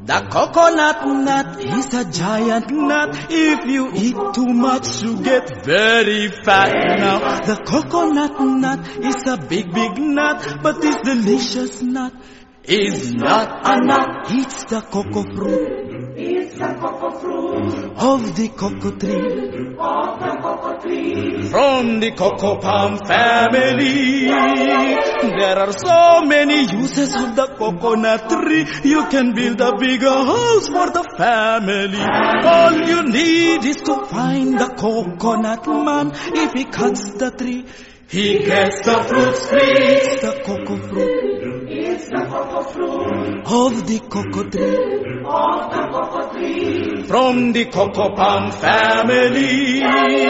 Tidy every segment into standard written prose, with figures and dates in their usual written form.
The coconut nut is a giant nut. If you eat too much, you get very fat. Now, the coconut nut is a big, big nut, but this delicious nut is not a nut. It's the cocoa fruit. It's the cocoa fruit of the cocoa tree. Of the cocoa tree. From the cocoa palm family. There are so many uses of the coconut tree. You can build a bigger house for the family. All you need is to find the coconut man. If he cuts the tree, he gets the fruits free. It's the cocoa fruit. It's the cocoa fruit of the cocoa tree. Of the cocoa tree. From the cocoa palm family.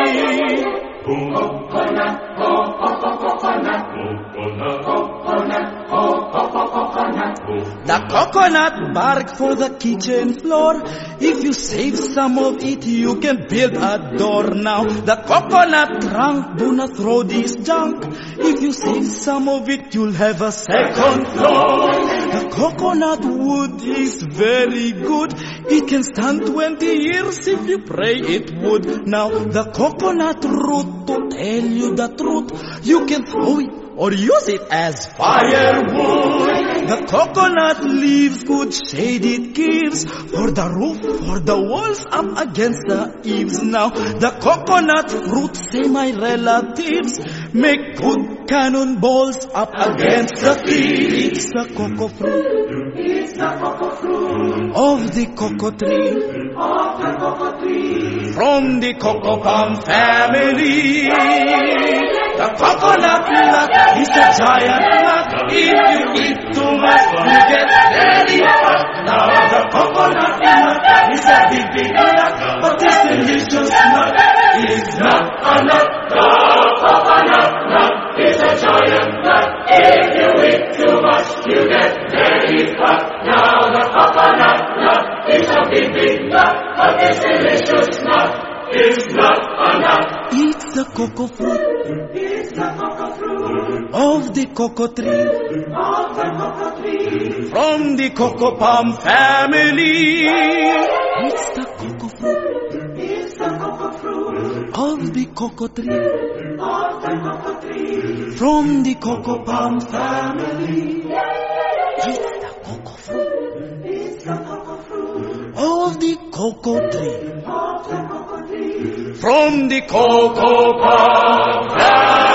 Coconut, coconut, coconut, coconut. The coconut bark for the kitchen floor. If you save some of it, you can build a door. Now, the coconut trunk, do not throw this junk. If you save some of it, you'll have a second floor. The coconut wood is very good. It can stand 20 years if you pray it would. Now, the coconut root, to tell you the truth, you can throw it or use it as firewood. The coconut leaves good shade it gives for the roof, for the walls, up against the eaves. Now the coconut fruit, say my relatives, make good cannonballs up against the tree. It's the cocoa fruit. It's the cocoa fruit of the cocoa tree. Of the cocoa tree. From the cocoa palm family. The coconut nut is a giant nut. If you eat too much, you get very fat. Now the coconut nut is a big, big nut, but this delicious nut is not a nut. The coconut nut is a giant nut. If you eat too much, you get very fat. Now the coconut nut is a big, big nut, but this delicious nut is not a nut. It's the cocoa fruit. It's the cocoa fruit of the cocoa tree. Of the cocoa tree. From the cocoa palm family. It's the cocoa fruit. It's the cocoa fruit of the cocoa tree. Of the cocoa tree. From the cocoa palm family. It's the cocoa fruit. It's the cocoa fruit of the cocoa tree. Of the cocoa tree. From the cocoa palm family.